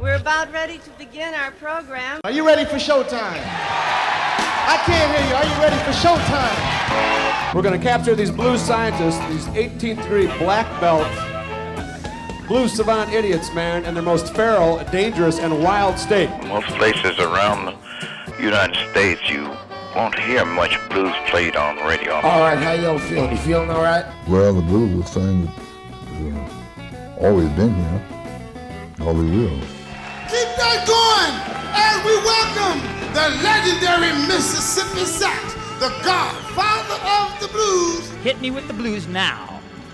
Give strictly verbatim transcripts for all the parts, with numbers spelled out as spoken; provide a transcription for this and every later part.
We're about ready to begin our program. Are you ready for showtime? I can't hear you. Are you ready for showtime? We're going to capture these blues scientists, these eighteenth degree black belt blues savant idiots, man, in their most feral, dangerous, and wild state. Most places around the United States, you won't hear much blues played on radio. All right, how y'all feeling? You feeling all right? Well, the blues is thing that's uh, always been here, always will. Keep that going as we welcome the legendary Mississippi Sax, the godfather of the blues. Hit me with the blues now.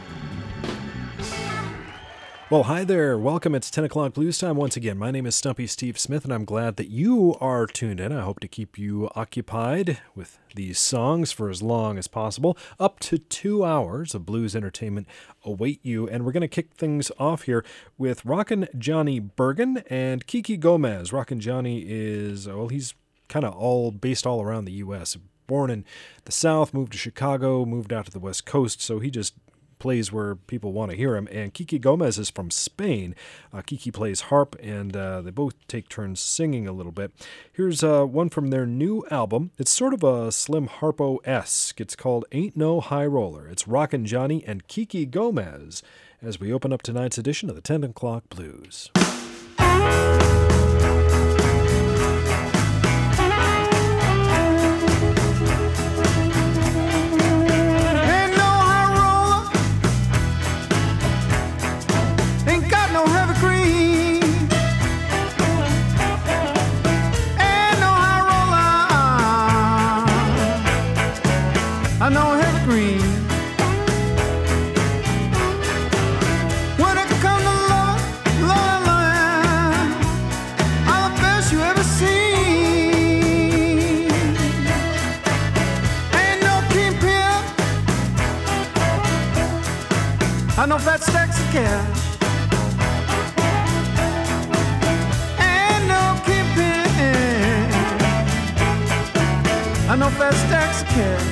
Well, hi there. Welcome. It's ten o'clock blues time once again. My name is Stumpy Steve Smith, and I'm glad that you are tuned in. I hope to keep you occupied with these songs for as long as possible. Up to two hours of blues entertainment await you, and we're going to kick things off here with Rockin' Johnny Bergen and Kiki Gomez. Rockin' Johnny is, well, he's kind of all based all around the U S Born in the South, moved to Chicago, moved out to the West Coast, so he just plays where people want to hear him. And Kiki Gomez is from Spain. Uh, Kiki plays harp, and uh, they both take turns singing a little bit. Here's uh, one from their new album. It's sort of a Slim Harpo-esque. It's called Ain't No High Roller. It's Rockin' Johnny and Kiki Gomez as we open up tonight's edition of the ten o'clock Blues. I know evergreen. When it comes to love, love, love, I'm the best you ever seen. Ain't no kingpin, I know fat stacks of cash. Ain't no kingpin, I know fat stacks of cash.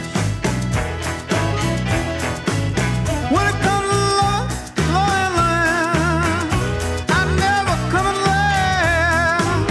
When it comes to love, love, love, I never come in last.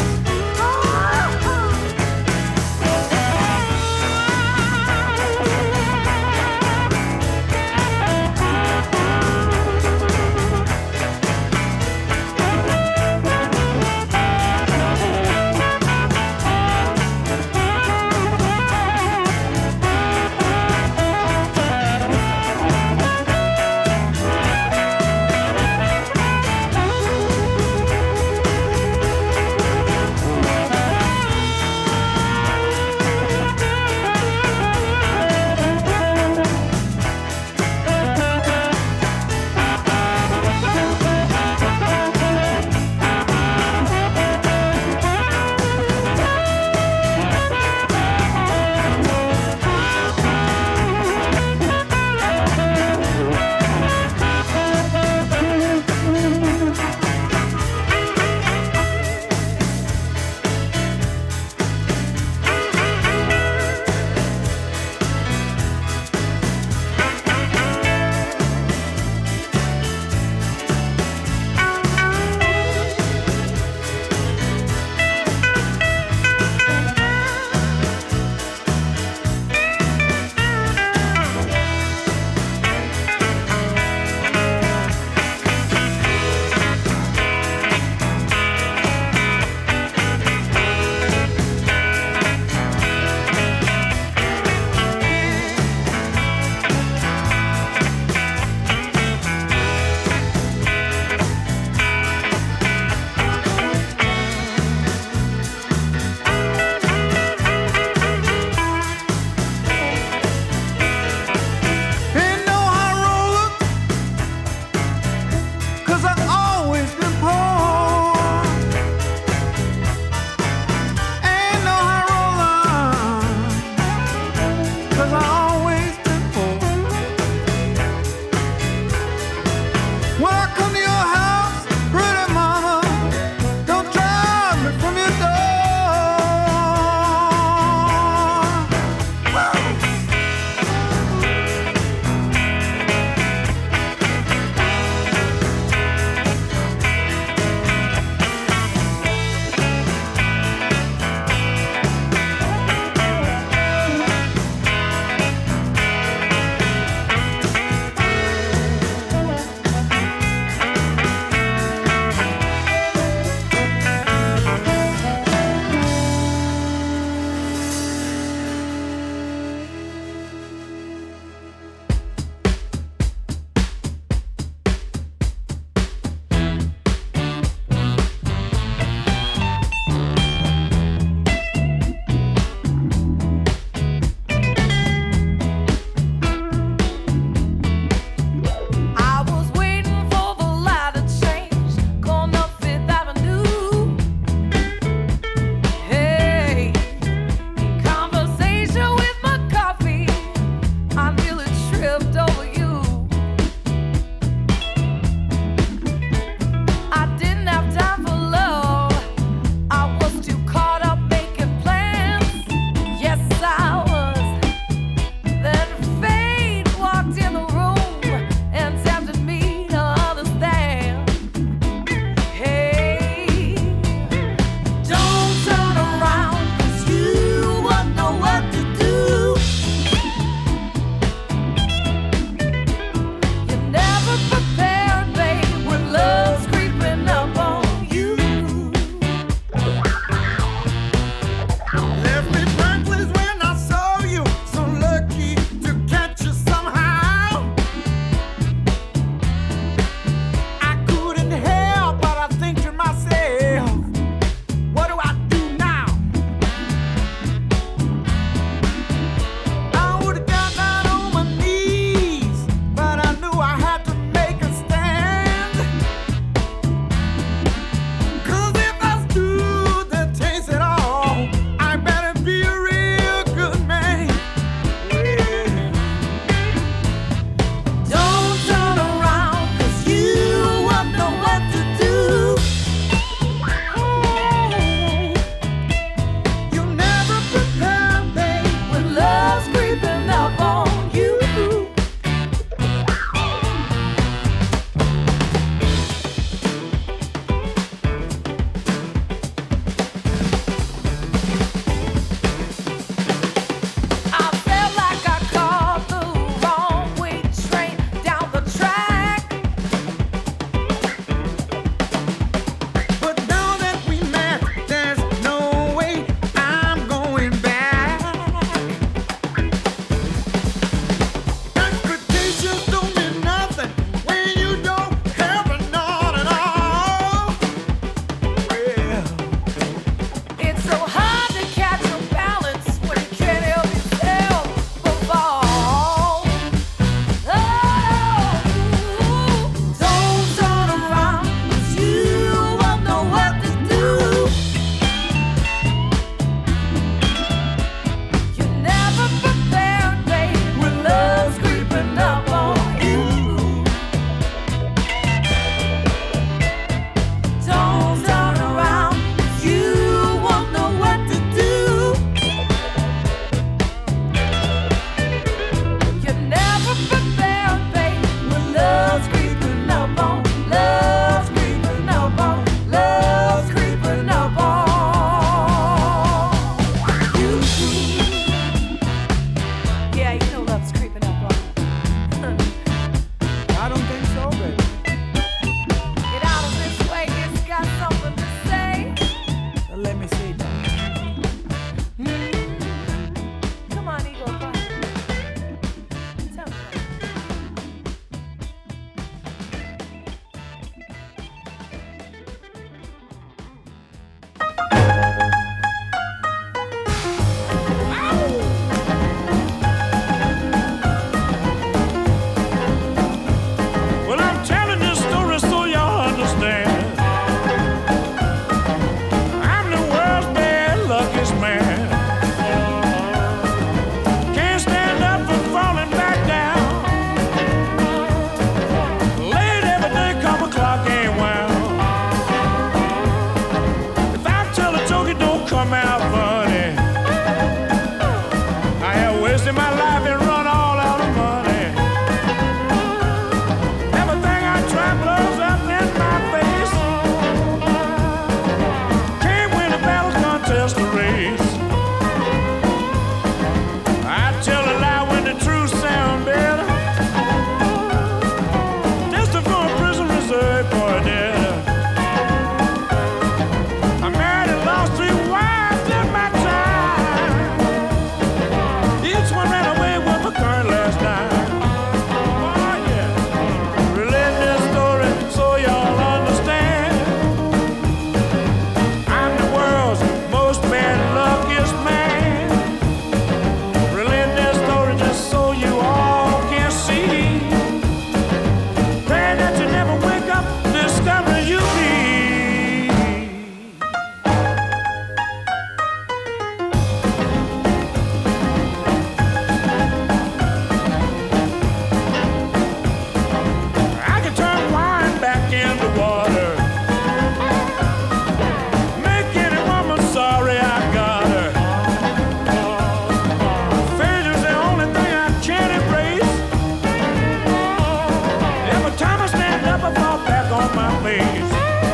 maze.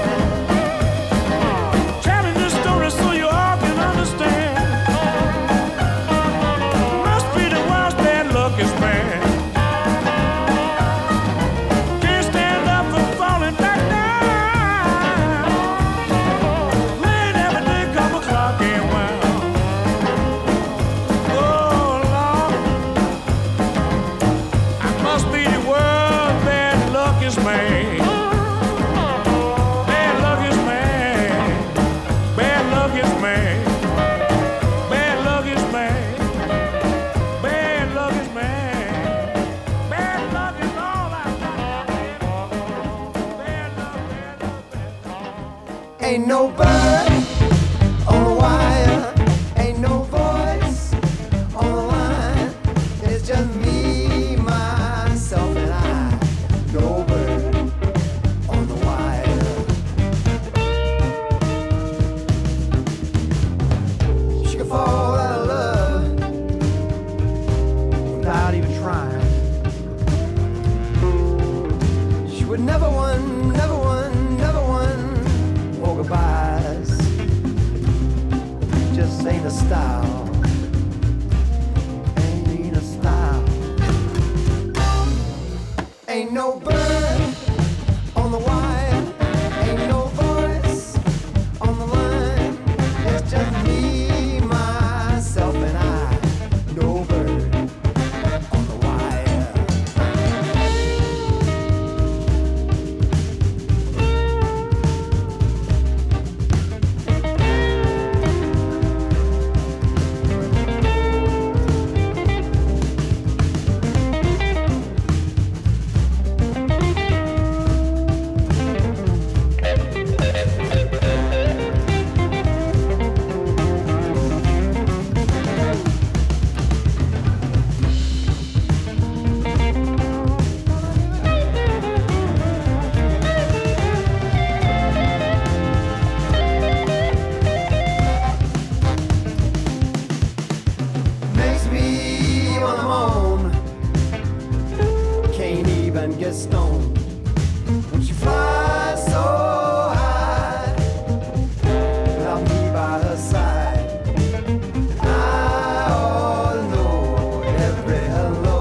Telling this story so you all can understand. Must be the world's bad luckiest man. Can't stand up from falling back down. Laying every day come a clock ain't wound. Oh Lord, I must be the world's bad luckiest man. Bad luckiest man. Bad luckiest man. Bad luckiest man. Bad luckiest man. Bad luck is all I got. Bad luck, bad luck, bad luck. Ain't no bird on the wire, ain't no voice on the line. It's just me, myself, and I. No bird on the wire. She could fall out of love without even trying. She would never won, never won, never won. Or goodbyes. Just ain't a style. Ain't a style. Ain't no bird on the wire. Ain't no voice on the line. It's just me, myself, and I. No bird on the wire. Makes me wanna moan. Can't even get stoned. When she flies so high, without me by her side. I ought to know every hello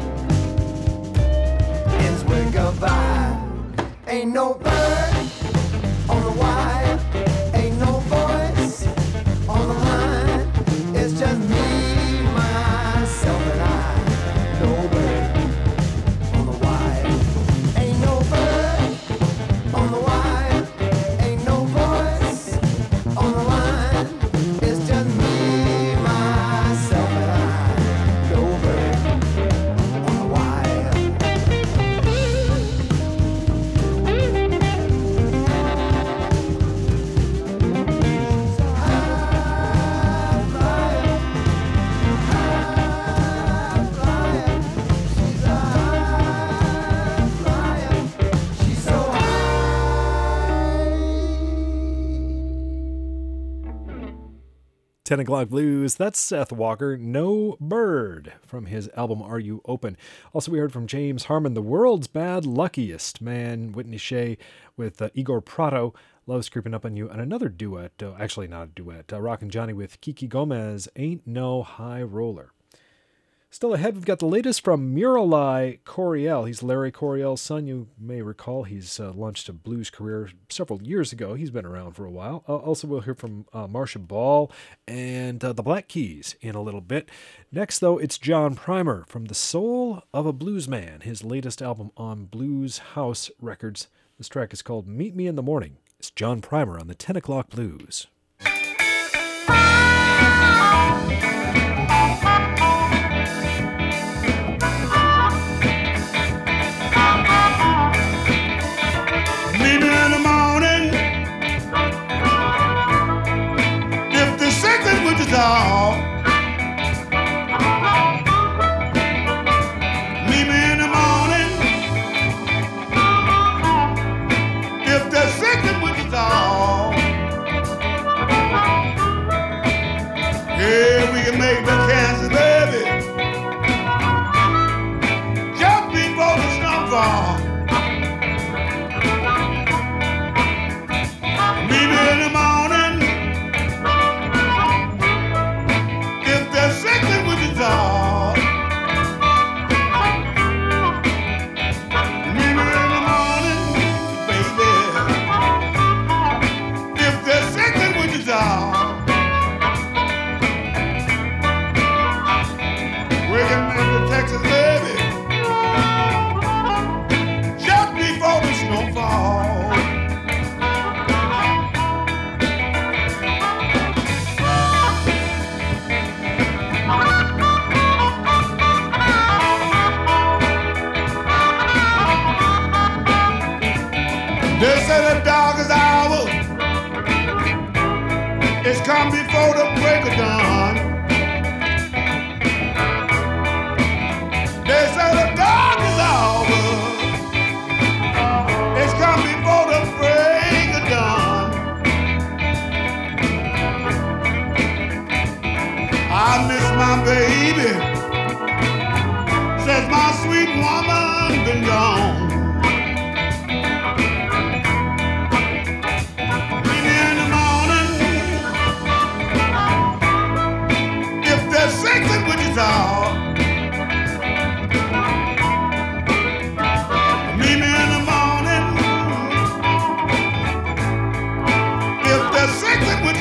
ends with goodbye. Ain't no bird on the wire. Ain't no voice on the line. It's just me, myself, and I. No bird on the wire. Ain't no bird on the wire. Ain't no voice on the line. It's just me, myself, and I. No bird on the wire. High flyer, high flyer. She's a high flyer. She's so high. ten o'clock Blues, that's Seth Walker, No Bird, from his album Are You Open? Also, we heard from James Harmon, The World's Bad Luckiest Man, Whitney Shea with uh, Igor Prado, Love's Creeping Up on You, and another duet, uh, actually not a duet, uh, Rockin' Johnny with Kiki Gomez, Ain't No High Roller. Still ahead, we've got the latest from Murali Coryell. He's Larry Coryell's son. You may recall he's uh, launched a blues career several years ago. He's been around for a while. Uh, also, we'll hear from uh, Marcia Ball and uh, the Black Keys in a little bit. Next, though, it's John Primer from The Soul of a Blues Man, his latest album on Blues House Records. This track is called Meet Me in the Morning. It's John Primer on the ten o'clock Blues. Meet me in the morning. If the second would dissolve, meet me in the morning. If the second would dissolve,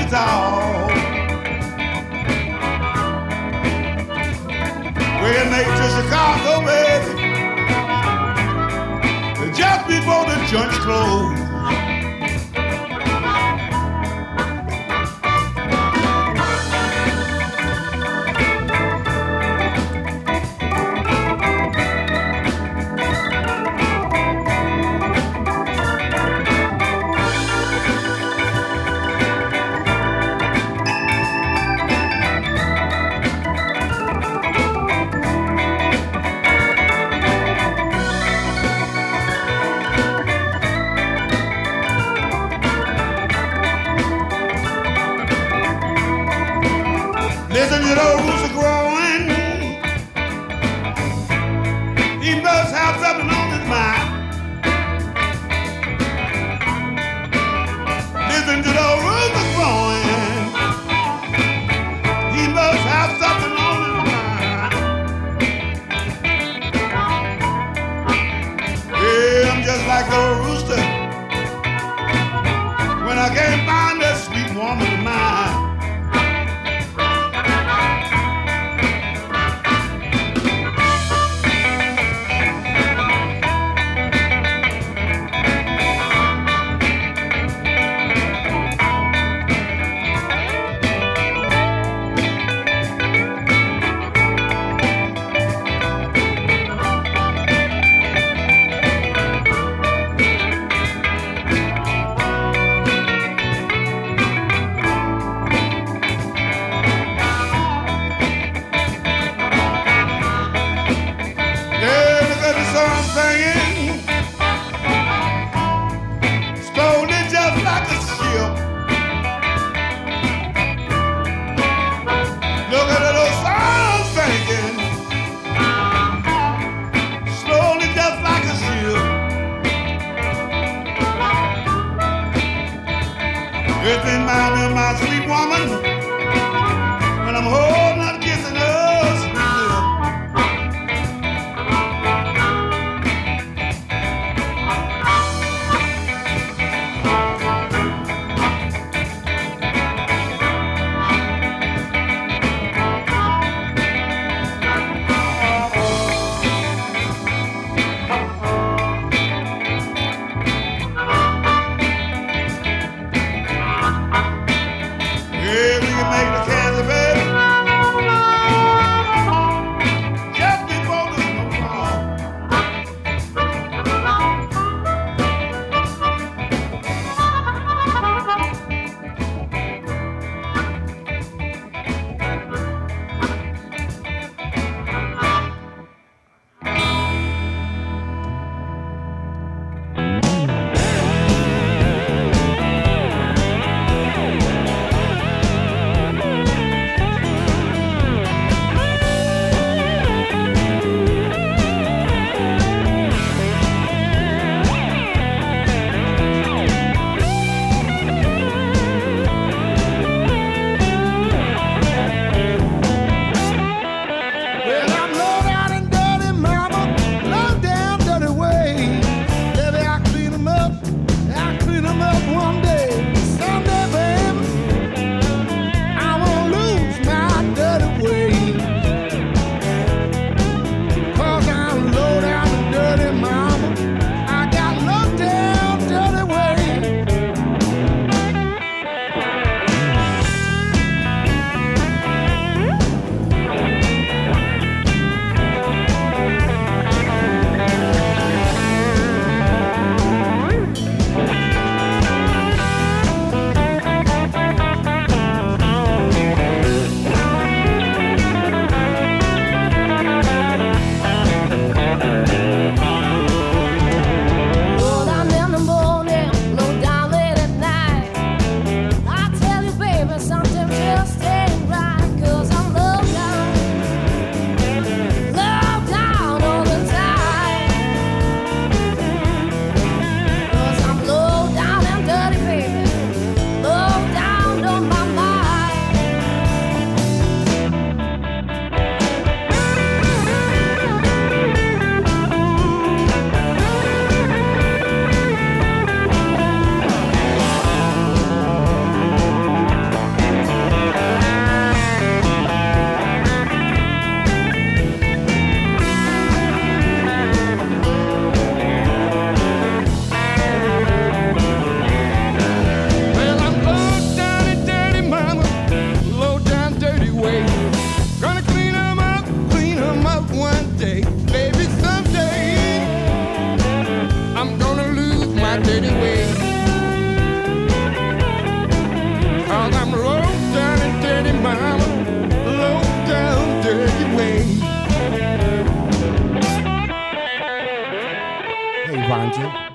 Wichita. Way made to Chicago, baby, just before the joints closed. Listen to those rooster growing. He must have something on his mind. Listen to those roosters growing. He must have something on his mind. Yeah, I'm just like the rooster when I can't find that sweet woman of mine. It reminds me of my sweet woman when I'm holding her, kissing her sweet Yeah,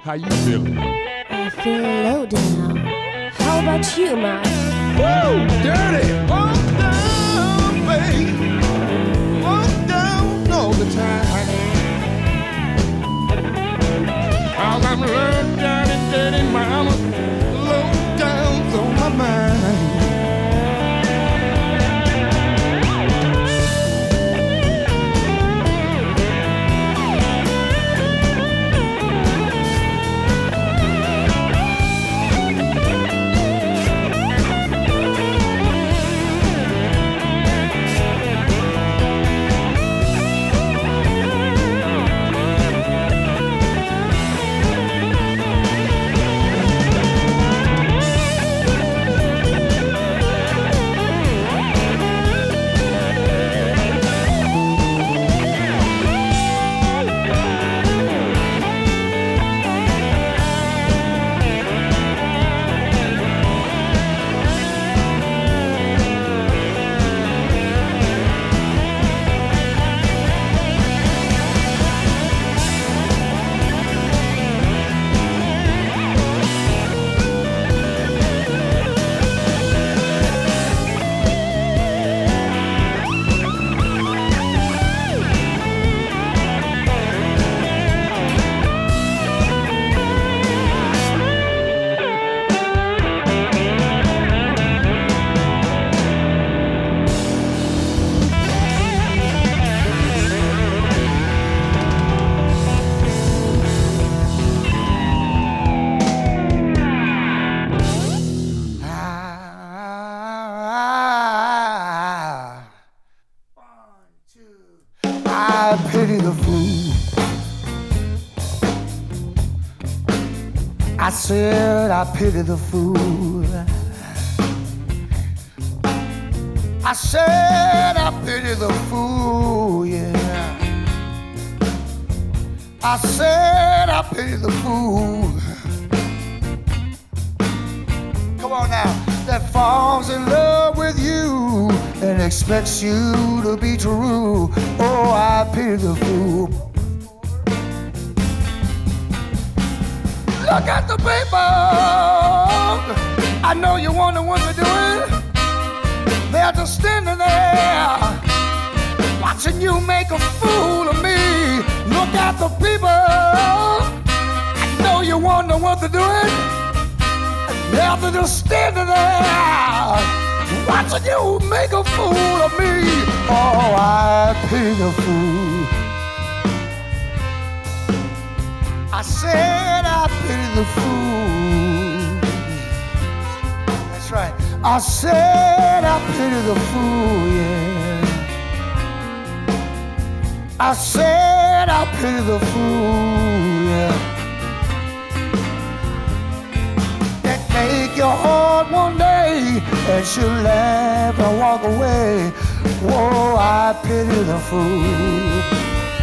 How you feeling? I feel low down. How about you, Mike? Woo! Dirty! Walk down, babe. Walk down all the time. Cause I'm low down and dirty, mama. Low down's on my mind. I said I pity the fool. I said I pity the fool, yeah. I said I pity the fool. Come on now. That falls in love with you and expects you to be true. Oh, I pity the fool. Look at the people. I know you wonder what they're doing. They're just standing there watching you make a fool of me. Look at the people. I know you wonder what they're doing. They're just standing there watching you make a fool of me. Oh, I pity the fool. I said I pity the fool. That's right. I said I pity the fool, yeah. I said I pity the fool, yeah. That make your heart one day and she'll laugh and walk away. Whoa, I pity the fool.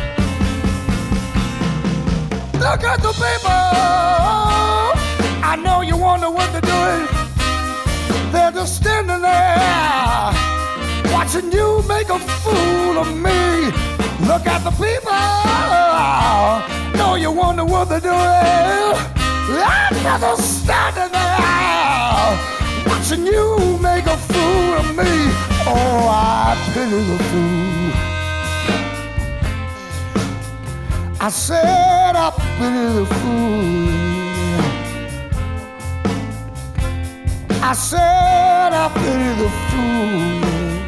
Look at the people. I know you wonder what they're doing. They're just standing there watching you make a fool of me. Look at the people. Know you wonder what they're doing. I'm just standing there watching you make a fool of me. Oh, I pity the fool. I said I pity the fool. I said I pity the fool.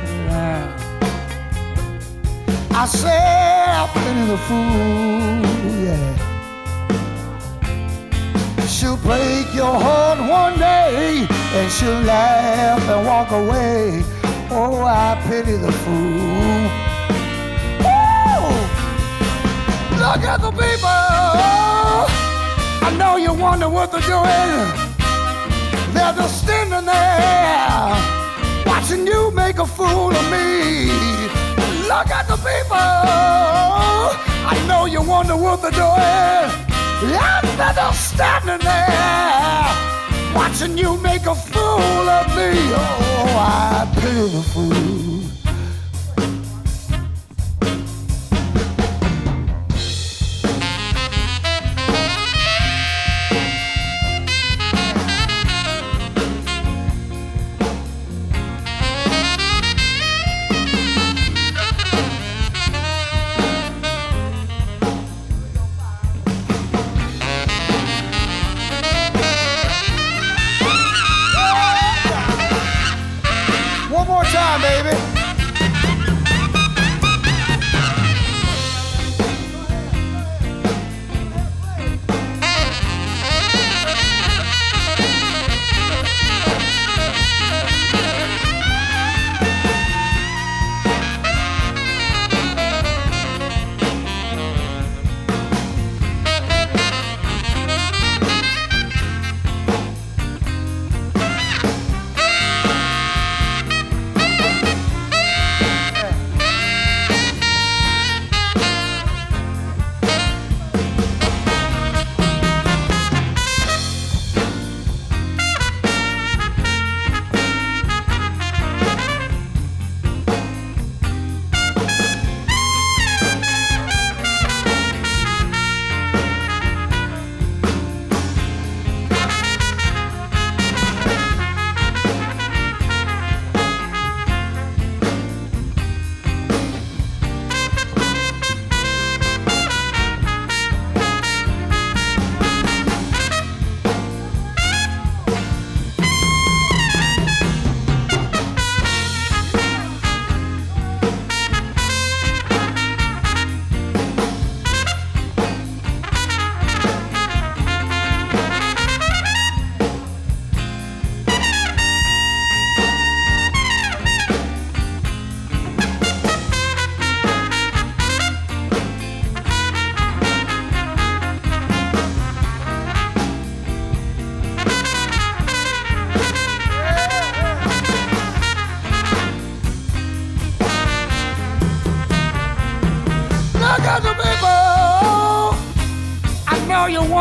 I said I pity the fool, yeah. She'll break your heart one day and she'll laugh and walk away. Oh, I pity the fool. Look at the people. I know you wonder what they're doing. They're just standing there watching you make a fool of me. Look at the people. I know you wonder what they're doing. They're just standing there watching you make a fool of me. Oh, I pity the fool.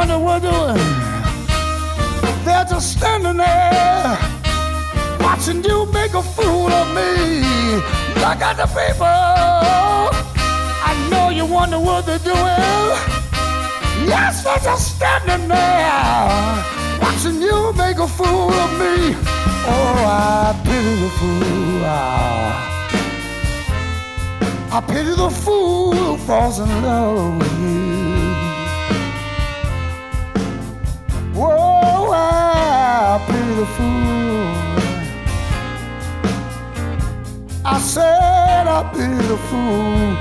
wonder what they're doing. They're just standing there, watching you make a fool of me. Look at the people. I know you wonder what they're doing. Yes, they're just standing there, watching you make a fool of me. Oh, I pity the fool. I pity the fool who falls in love with you. Whoa, I pity the fool. I said I pity the fool.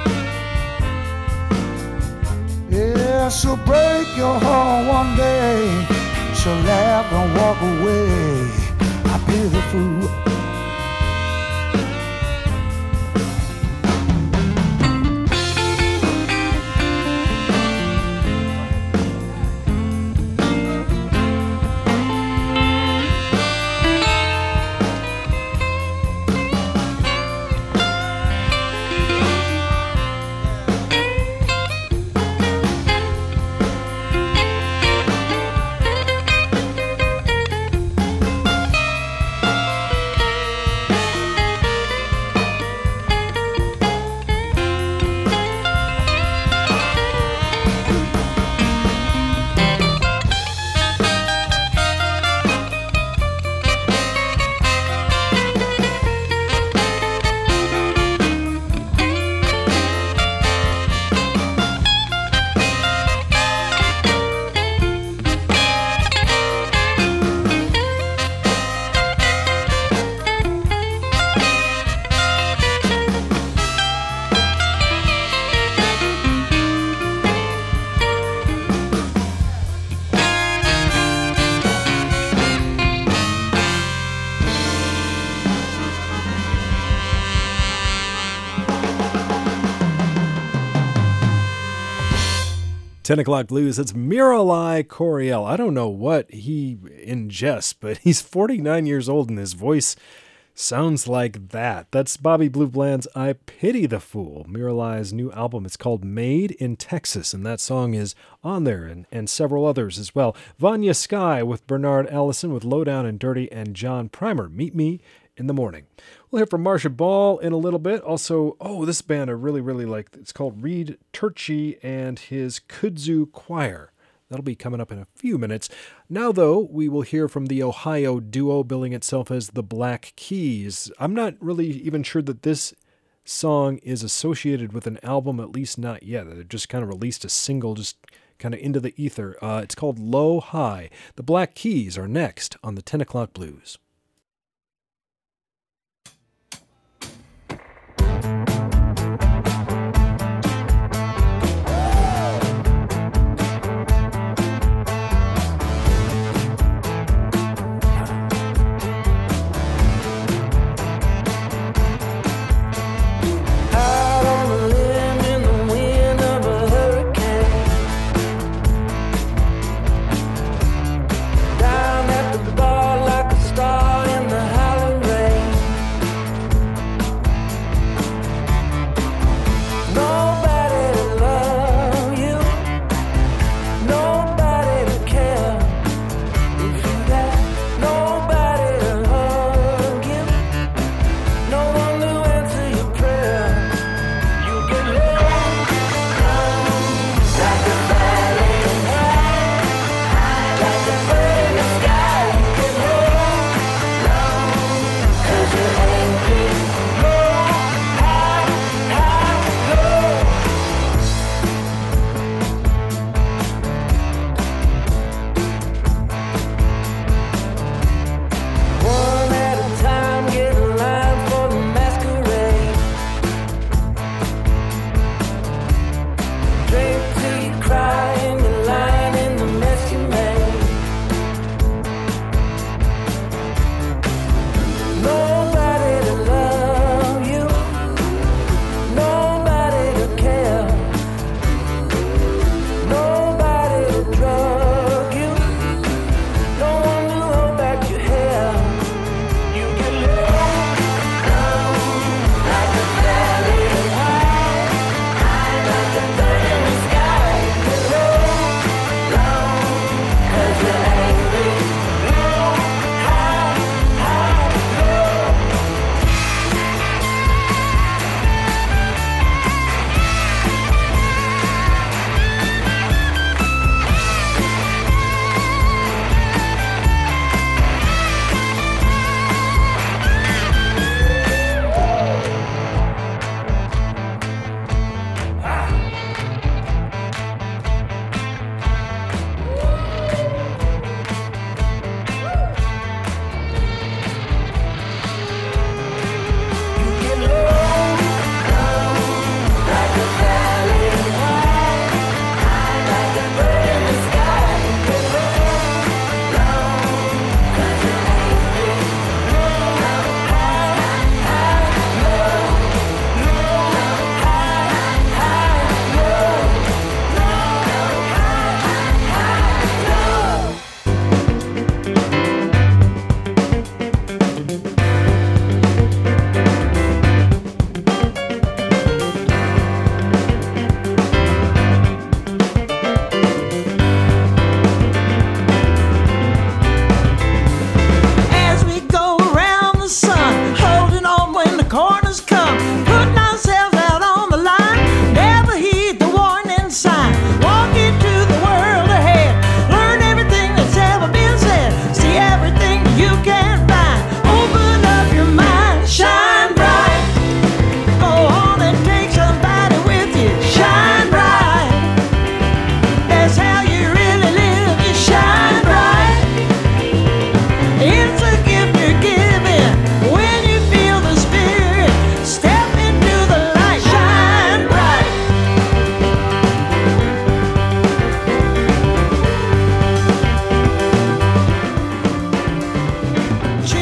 Yeah, she'll break your heart one day. She'll laugh and walk away. I pity the fool. ten o'clock Blues, it's Mirabai Coryell. I don't know what he ingests, but he's forty-nine years old and his voice sounds like that. That's Bobby Blue Bland's I Pity the Fool, Mirabai's new album. It's called Made in Texas, and that song is on there, and, and several others as well. Vanya Sky with Bernard Allison with Lowdown and Dirty, and John Primer, Meet Me in the Morning. We'll hear from Marcia Ball in a little bit. Also, oh, this band I really, really like. It's called Reed Turchi and his Kudzu Choir. That'll be coming up in a few minutes. Now, though, we will hear from the Ohio duo billing itself as the Black Keys. I'm not really even sure that this song is associated with an album, at least not yet. They just kind of released a single, just kind of into the ether. Uh, it's called Low High. The Black Keys are next on the ten o'clock Blues.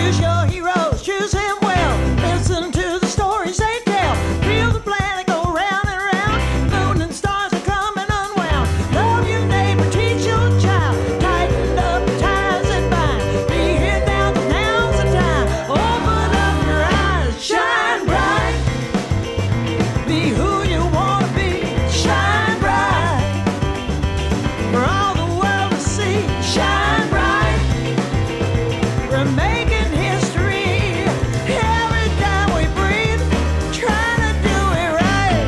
Choose your heroes, choose him well. Listen to the stories they tell. Feel the planet go round and round. Moon and stars are coming unwound. Love your neighbor, teach your child. Tighten up the ties that bind. Be here now, 'cause now's the time. Open up your eyes, shine bright. Be who you wanna be, shine bright. For all the world to see, shine bright. We're making history every time we breathe, trying to do it right.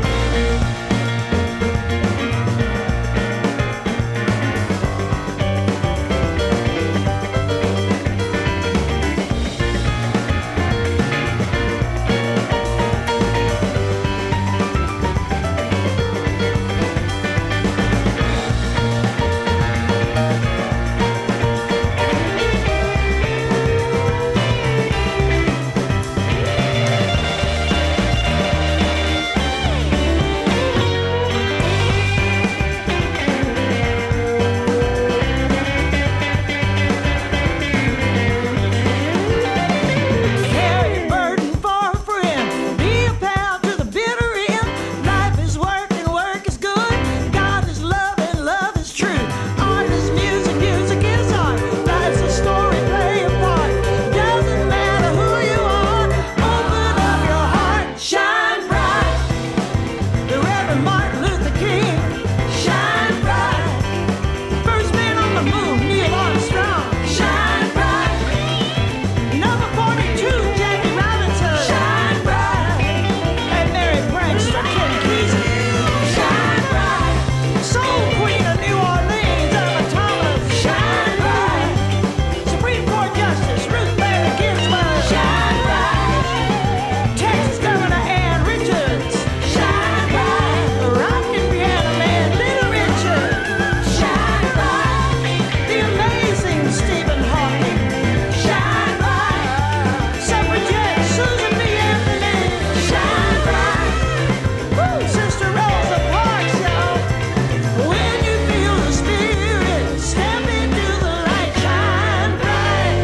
Carry a burden for a friend. Be a pal to the bitter end. Life is work and work is good. God is love and love is true. Art is music, music is art. Life's a story, play a part. Doesn't matter who you are. Open up your heart, shine bright. The Reverend Martin Luther King, shine bright. First man on the moon, Neil Armstrong, shine bright. Number forty-two, Jackie Robinson, shine bright. And Mary Prankster, Ken Kesey, shine bright. Soul Queen of New Orleans, Irma Thomas, shine bright. Supreme Court Justice Ruth Bader Ginsburg, shine bright. Texas Governor Ann Richards, shine bright. Rockin' piano man Little Richard, shine bright. The amazing Stephen Hawking, shine bright. Suffragette Susan B. Anthony, shine bright. Woo, Sister Rosa Parks, y'all. When you feel the spirit, step into the light, shine bright.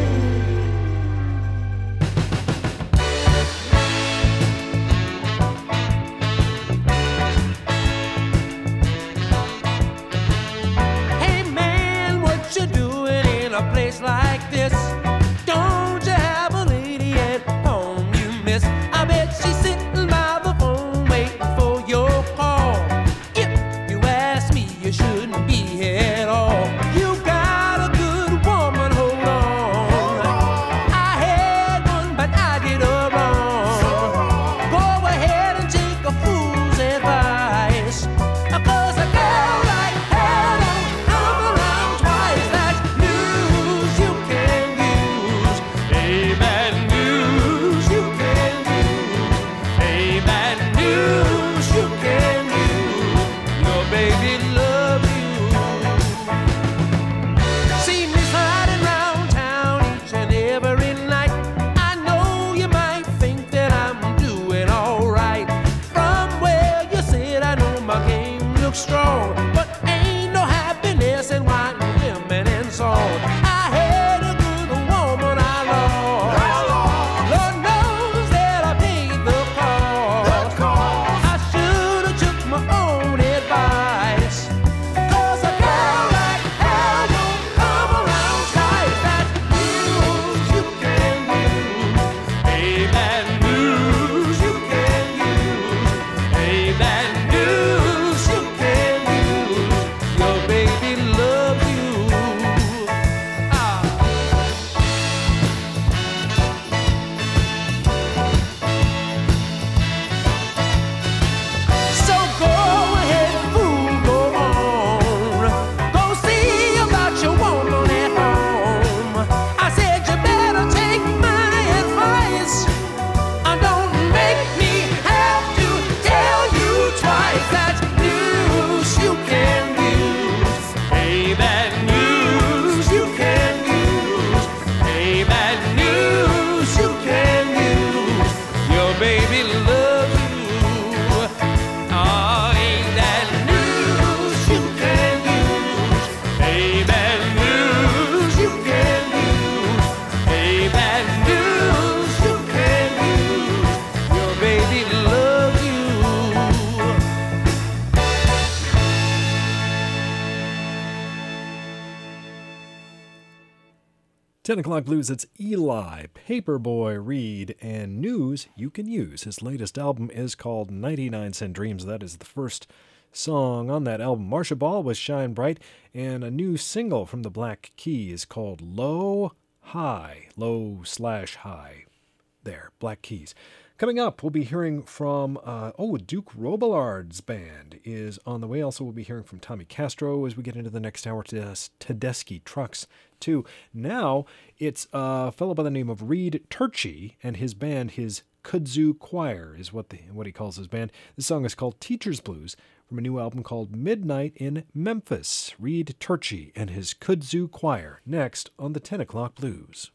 Hey man, what you doing in a place like this? Don't you have a lady at home you miss? I bet she's sitting by the phone waiting for your call. If you ask me, you shouldn't be here at all. You got a good woman, hold on. I had one, but I did her wrong. Go ahead and take a fool's advice. 'Cause a girl like her don't come around twice. That's news you can use. ten o'clock blues, it's Eli, Paperboy Reed, and news you can use. His latest album is called ninety-nine cent Dreams. That is the first song on that album. Marcia Ball was Shine Bright, and a new single from the Black Keys called Low High, low slash high. There, Black Keys. Coming up, we'll be hearing from, uh, oh, Duke Robillard's band is on the way. Also, we'll be hearing from Tommy Castro as we get into the next hour. Tedeschi Trucks, too. Now, it's a fellow by the name of Reed Turchi and his band, his Kudzu Choir is what, the, what he calls his band. This song is called Teacher's Blues from a new album called Midnight in Memphis. Reed Turchi and his Kudzu Choir, next on the ten o'clock blues.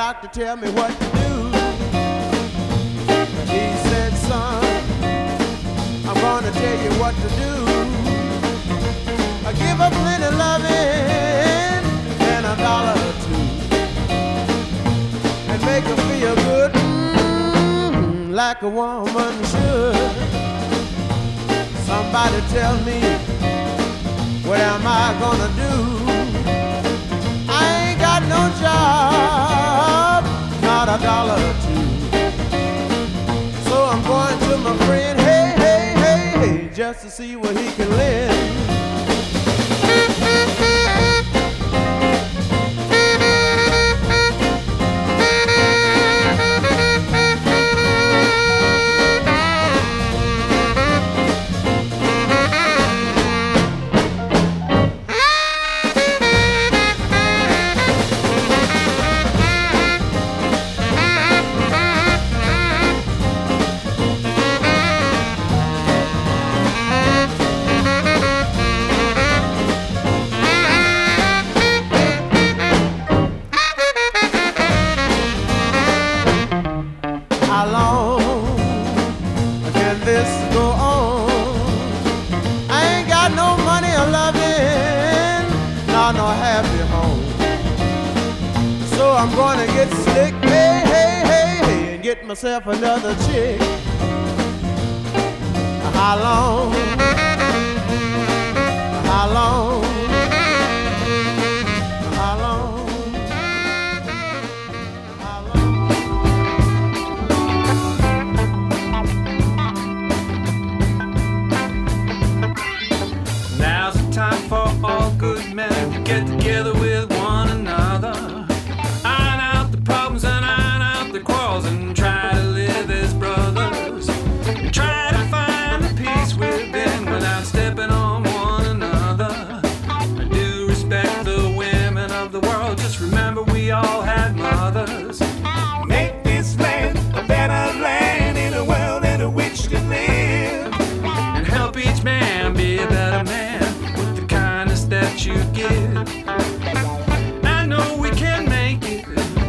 doctor tell me what to do. He said, son, I'm gonna tell you what to do. I give her plenty loving and a dollar or two, and make her feel good, mm, like a woman should. Somebody tell me, what am I gonna do? I ain't got no job, not a dollar or two. So I'm going to my friend, hey, hey, hey, hey, just to see what he can lend. I'm gonna get slick, hey, hey, hey, hey, and get myself another chick. How long? How long? How long? How long? Now's the time for all good men to get together with one another. And iron out the quarrels and try to live as brothers, and try to find the peace within without stepping on one another. I do respect the women of the world, just remember we all had mothers. Make this land a better land in a world in which to live, and help each man be a better man with the kindness that you give. I know we can make it.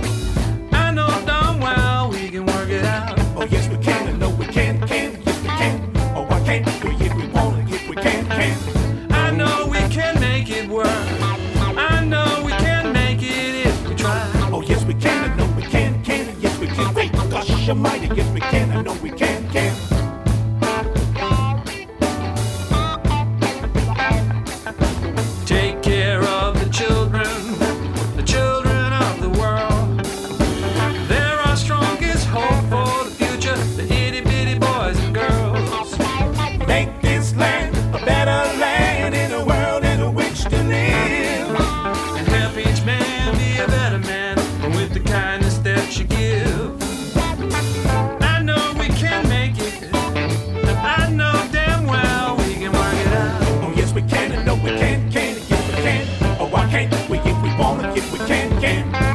Oh yes we can, I know we can, can, yes we can. Oh I can't do it if we wanna, if we can, can. I know we can make it work. I know we can make it if we try. Oh yes we can, I know we can, can, yes we can. Great gosh almighty, yes we can, I know we can, can. Take care of the children, the children of the world. They're our strongest hope for the future, the itty bitty boys and girls. Make this land a better land in a world in which to live, and help each man be a better man with the kindness that you give. I know we can make it. I know damn well we can work it out. Oh yes we can, I know we can, can, yes we can. Oh I can't, we if we wanna, if we can, can.